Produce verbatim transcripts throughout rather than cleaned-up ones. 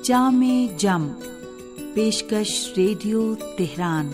جام جم پیشکش radio Tehran.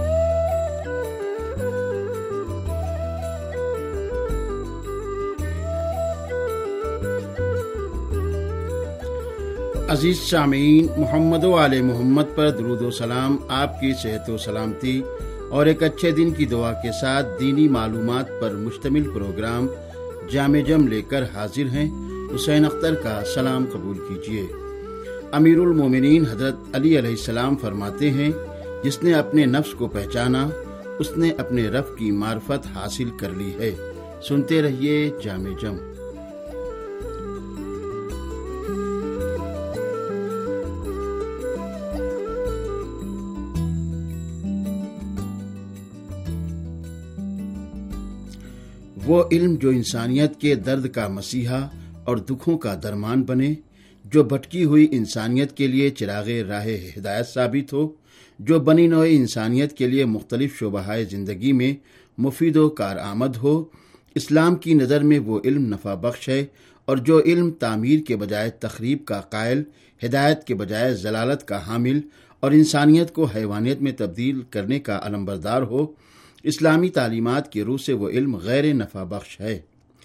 عزیز سامعین، محمد و آل محمد پر درود و سلام، آپ کی صحت و سلامتی اور ایک اچھے دن کی دعا کے ساتھ دینی معلومات پر مشتمل پروگرام جام جم لے کر حاضر ہیں۔ حسین اختر کا سلام قبول کیجیے۔ امیر المومنین حضرت علی علیہ السلام فرماتے ہیں، جس نے اپنے نفس کو پہچانا اس نے اپنے رب کی معرفت حاصل کر لی ہے۔ سنتے رہیے جام جم۔ وہ علم جو انسانیت کے درد کا مسیحا اور دکھوں کا درمان بنے، جو بھٹکی ہوئی انسانیت کے لیے چراغ راہ ہدایت ثابت ہو، جو بنی نوع انسانیت کے لیے مختلف شعبہ زندگی میں مفید و کارآمد ہو۔ اسلام کی نظر میں وہ علم نفع بخش ہے، اور جو علم تعمیر کے بجائے تخریب کا قائل، ہدایت کے بجائے ضلالت کا حامل اور انسانیت کو حیوانیت میں تبدیل کرنے کا علمبردار ہو، اسلامی تعلیمات کی روح سے وہ علم غیر نفع بخش ہے۔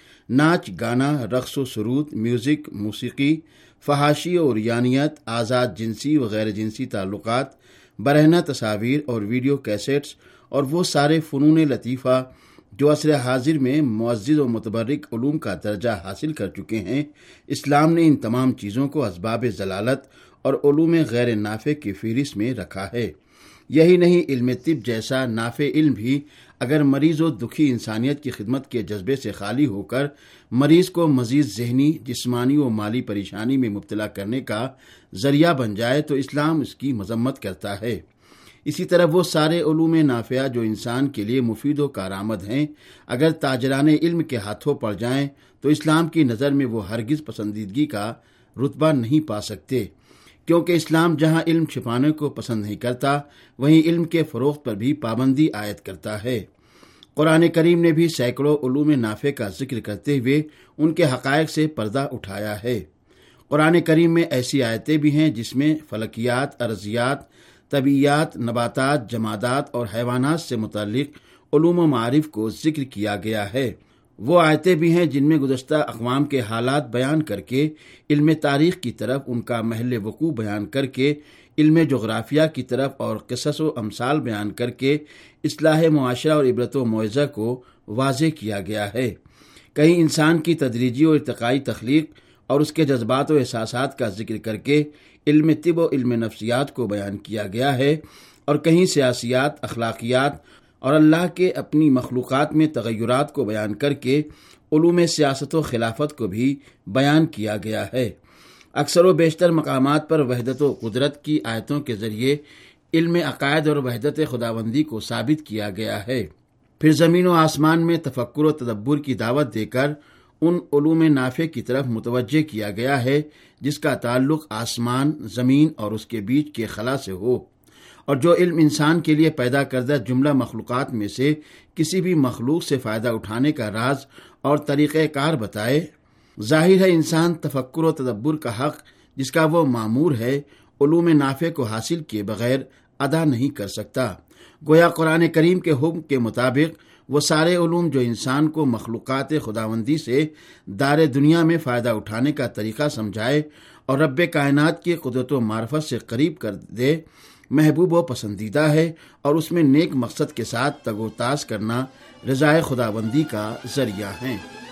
ناچ گانا، رقص و سرود، میوزک، موسیقی، فحاشی اور عریانیت، آزاد جنسی و غیر جنسی تعلقات، برہنہ تصاویر اور ویڈیو کیسٹس اور وہ سارے فنون لطیفہ جو عصر حاضر میں معزز و متبرک علوم کا درجہ حاصل کر چکے ہیں، اسلام نے ان تمام چیزوں کو اسباب ضلالت اور علوم غیر نافع کی فہرست میں رکھا ہے۔ یہی نہیں، علم طب جیسا نافع علم بھی اگر مریض و دکھی انسانیت کی خدمت کے جذبے سے خالی ہو کر مریض کو مزید ذہنی، جسمانی و مالی پریشانی میں مبتلا کرنے کا ذریعہ بن جائے تو اسلام اس کی مذمت کرتا ہے۔ اسی طرح وہ سارے علوم نافعہ جو انسان کے لیے مفید و کارآمد ہیں، اگر تاجران علم کے ہاتھوں پڑ جائیں تو اسلام کی نظر میں وہ ہرگز پسندیدگی کا رتبہ نہیں پا سکتے، کیونکہ اسلام جہاں علم چھپانے کو پسند نہیں کرتا، وہیں علم کے فروغ پر بھی پابندی عائد کرتا ہے۔ قرآن کریم نے بھی سینکڑوں علوم نافع کا ذکر کرتے ہوئے ان کے حقائق سے پردہ اٹھایا ہے۔ قرآن کریم میں ایسی آیتیں بھی ہیں جس میں فلکیات، ارضیات، طبیعیات، نباتات، جمادات اور حیوانات سے متعلق علوم و معارف کو ذکر کیا گیا ہے۔ وہ آیتیں بھی ہیں جن میں گزشتہ اقوام کے حالات بیان کر کے علم تاریخ کی طرف ان کا محل وقوع بیان کر کے علم جغرافیہ کی طرف اور قصص و امثال بیان کر کے اصلاح معاشرہ اور عبرت و موعظہ کو واضح کیا گیا ہے۔ کہیں انسان کی تدریجی اور ارتقائی تخلیق اور اس کے جذبات و احساسات کا ذکر کر کے علم طب و علم نفسیات کو بیان کیا گیا ہے، اور کہیں سیاسیات، اخلاقیات اور اللہ کے اپنی مخلوقات میں تغیرات کو بیان کر کے علوم سیاست و خلافت کو بھی بیان کیا گیا ہے۔ اکثر و بیشتر مقامات پر وحدت و قدرت کی آیتوں کے ذریعے علم عقائد اور وحدت خداوندی کو ثابت کیا گیا ہے۔ پھر زمین و آسمان میں تفکر و تدبر کی دعوت دے کر ان علوم نافع کی طرف متوجہ کیا گیا ہے جس کا تعلق آسمان، زمین اور اس کے بیچ کے خلا سے ہو، اور جو علم انسان کے لیے پیدا کردہ جملہ مخلوقات میں سے کسی بھی مخلوق سے فائدہ اٹھانے کا راز اور طریقہ کار بتائے۔ ظاہر ہے انسان تفکر و تدبر کا حق جس کا وہ مامور ہے علوم نافع کو حاصل کیے بغیر ادا نہیں کر سکتا۔ گویا قرآن کریم کے حکم کے مطابق وہ سارے علوم جو انسان کو مخلوقات خداوندی سے دار دنیا میں فائدہ اٹھانے کا طریقہ سمجھائے اور رب کائنات کی قدرت و معرفت سے قریب کر دے، محبوب و پسندیدہ ہے، اور اس میں نیک مقصد کے ساتھ تگ و تاز کرنا رضائے خداوندی کا ذریعہ ہے۔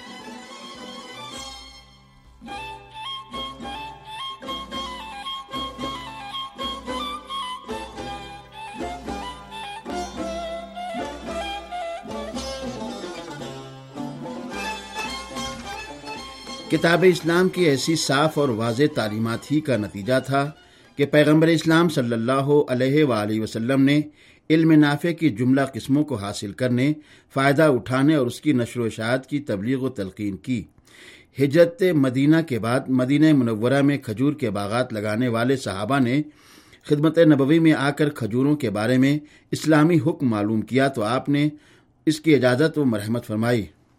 کتاب اسلام کی ایسی صاف اور واضح تعلیمات ہی کا نتیجہ تھا کہ پیغمبر اسلام صلی اللہ علیہ وآلہ وسلم نے علم نافع کی جملہ قسموں کو حاصل کرنے، فائدہ اٹھانے اور اس کی نشر و اشاعت کی تبلیغ و تلقین کی۔ ہجرت مدینہ کے بعد مدینہ منورہ میں کھجور کے باغات لگانے والے صحابہ نے خدمت نبوی میں آ کر کھجوروں کے بارے میں اسلامی حکم معلوم کیا تو آپ نے اس کی اجازت و مرحمت فرمائی۔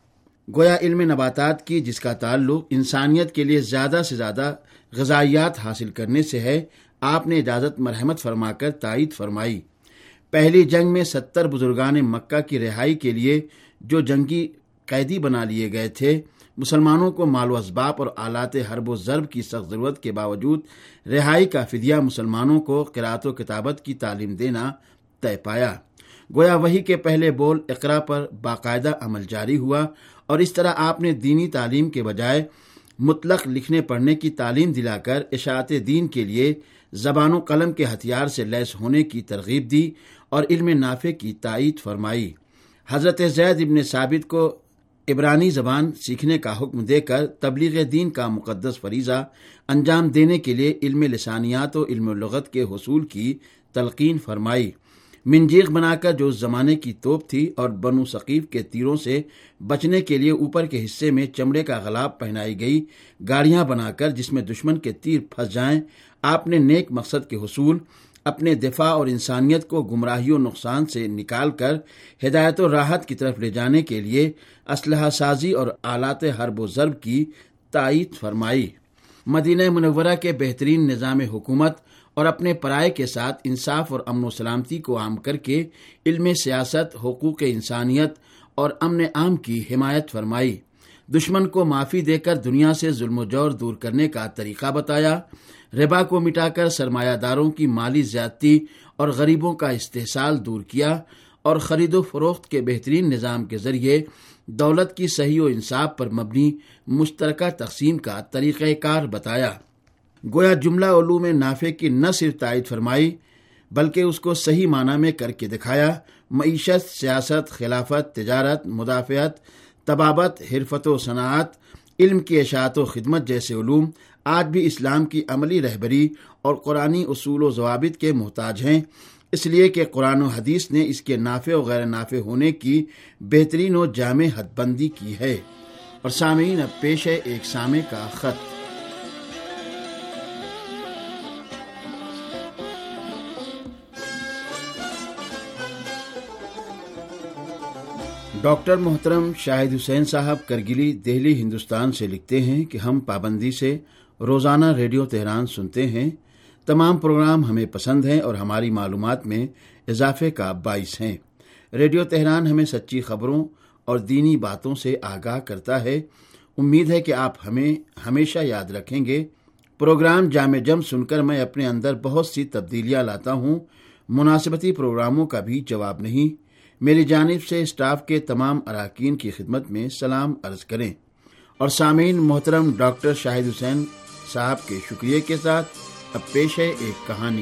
گویا علم نباتات کی جس کا تعلق انسانیت کے لیے زیادہ سے زیادہ غذائیات حاصل کرنے سے ہے، آپ نے اجازت مرحمت فرما کر تائید فرمائی۔ پہلی جنگ میں ستر بزرگان مکہ کی رہائی کے لیے جو جنگی قیدی بنا لیے گئے تھے، مسلمانوں کو مال و اسباب اور آلات حرب و ضرب کی سخت ضرورت کے باوجود رہائی کا فدیہ مسلمانوں کو قرأت و کتابت کی تعلیم دینا طے پایا۔ گویا وحی کے پہلے بول اقرا پر باقاعدہ عمل جاری ہوا، اور اس طرح آپ نے دینی تعلیم کے بجائے مطلق لکھنے پڑھنے کی تعلیم دلا کر اشاعت دین کے لیے زبان و قلم کے ہتھیار سے لیس ہونے کی ترغیب دی اور علم نافع کی تائید فرمائی۔ حضرت زید ابن ثابت کو عبرانی زبان سیکھنے کا حکم دے کر تبلیغ دین کا مقدس فریضہ انجام دینے کے لیے علم لسانیات و علم لغت کے حصول کی تلقین فرمائی۔ منجیق بنا کر جو اس زمانے کی توپ تھی اور بنو ثقیف کے تیروں سے بچنے کے لیے اوپر کے حصے میں چمڑے کا غلاف پہنائی گئی گاڑیاں بنا کر جس میں دشمن کے تیر پھنس جائیں، آپ نے نیک مقصد کے حصول، اپنے دفاع اور انسانیت کو گمراہی و نقصان سے نکال کر ہدایت و راحت کی طرف لے جانے کے لیے اسلحہ سازی اور آلات حرب و ضرب کی تائید فرمائی۔ مدینہ منورہ کے بہترین نظام حکومت اور اپنے پرائے کے ساتھ انصاف اور امن و سلامتی کو عام کر کے علم سیاست، حقوق انسانیت اور امن عام کی حمایت فرمائی۔ دشمن کو معافی دے کر دنیا سے ظلم و جور دور کرنے کا طریقہ بتایا، ربا کو مٹا کر سرمایہ داروں کی مالی زیادتی اور غریبوں کا استحصال دور کیا، اور خرید و فروخت کے بہترین نظام کے ذریعے دولت کی صحیح و انصاف پر مبنی مشترکہ تقسیم کا طریقہ کار بتایا۔ گویا جملہ علوم نافع کی نہ صرف تائید فرمائی بلکہ اس کو صحیح معنی میں کر کے دکھایا۔ معیشت، سیاست، خلافت، تجارت، مدافعت، طبابت، حرفت و صناعت، علم کی اشاعت و خدمت جیسے علوم آج بھی اسلام کی عملی رہبری اور قرآنی اصول و ضوابط کے محتاج ہیں، اس لیے کہ قرآن و حدیث نے اس کے نافع و غیر نافع ہونے کی بہترین و جامع حد بندی کی ہے۔ اور سامعین، اب پیش ہے ایک سامع کا خط۔ ڈاکٹر محترم شاہد حسین صاحب کرگلی دہلی ہندوستان سے لکھتے ہیں کہ ہم پابندی سے روزانہ ریڈیو تہران سنتے ہیں، تمام پروگرام ہمیں پسند ہیں اور ہماری معلومات میں اضافے کا باعث ہیں۔ ریڈیو تہران ہمیں سچی خبروں اور دینی باتوں سے آگاہ کرتا ہے۔ امید ہے کہ آپ ہمیں ہمیشہ یاد رکھیں گے۔ پروگرام جامع جم سن کر میں اپنے اندر بہت سی تبدیلیاں لاتا ہوں۔ مناسبتی پروگراموں کا بھی جواب نہیں۔ میری جانب سے اسٹاف کے تمام اراکین کی خدمت میں سلام عرض کریں۔ اور سامعین، محترم ڈاکٹر شاہد حسین صاحب کے شکریہ کے ساتھ اب پیش ہے ایک کہانی۔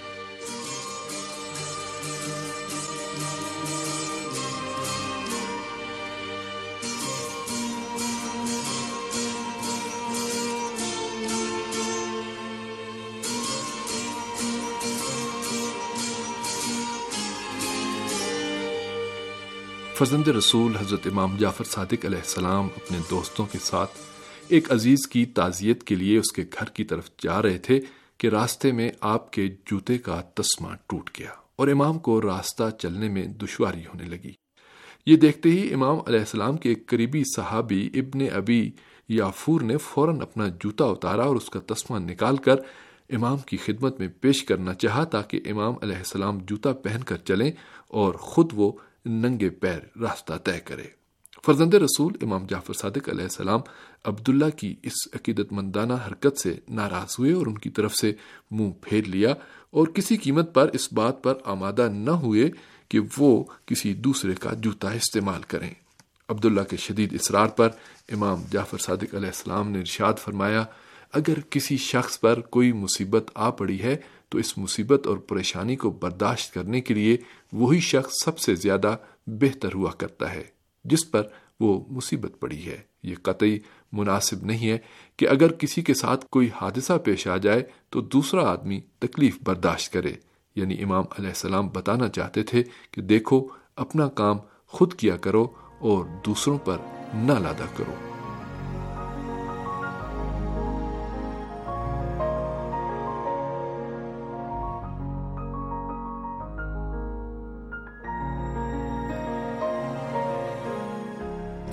فرزند رسول حضرت امام جعفر صادق علیہ السلام اپنے دوستوں کے ساتھ ایک عزیز کی تعزیت کے لیے اس کے گھر کی طرف جا رہے تھے کہ راستے میں آپ کے جوتے کا تسمہ ٹوٹ گیا اور امام کو راستہ چلنے میں دشواری ہونے لگی۔ یہ دیکھتے ہی امام علیہ السلام کے ایک قریبی صحابی ابن ابی یافور نے فوراً اپنا جوتا اتارا اور اس کا تسمہ نکال کر امام کی خدمت میں پیش کرنا چاہا تاکہ امام علیہ السلام جوتا پہن کر چلیں اور خود وہ ننگے پیر راستہ طے کرے۔ فرزند رسول امام جعفر صادق علیہ السلام عبداللہ کی اس عقیدت مندانہ حرکت سے ناراض ہوئے اور ان کی طرف سے منہ پھیر لیا اور کسی قیمت پر اس بات پر آمادہ نہ ہوئے کہ وہ کسی دوسرے کا جوتا استعمال کریں۔ عبداللہ کے شدید اصرار پر امام جعفر صادق علیہ السلام نے ارشاد فرمایا، اگر کسی شخص پر کوئی مصیبت آ پڑی ہے تو اس مصیبت اور پریشانی کو برداشت کرنے کے لیے وہی شخص سب سے زیادہ بہتر ہوا کرتا ہے جس پر وہ مصیبت پڑی ہے۔ یہ قطعی مناسب نہیں ہے کہ اگر کسی کے ساتھ کوئی حادثہ پیش آ جائے تو دوسرا آدمی تکلیف برداشت کرے۔ یعنی امام علیہ السلام بتانا چاہتے تھے کہ دیکھو، اپنا کام خود کیا کرو اور دوسروں پر نہ لادا کرو۔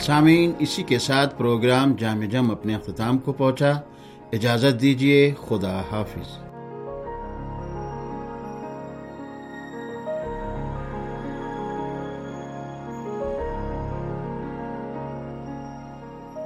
سامعین، اسی کے ساتھ پروگرام جام جم اپنے اختتام کو پہنچا۔ اجازت دیجیے، خدا حافظ۔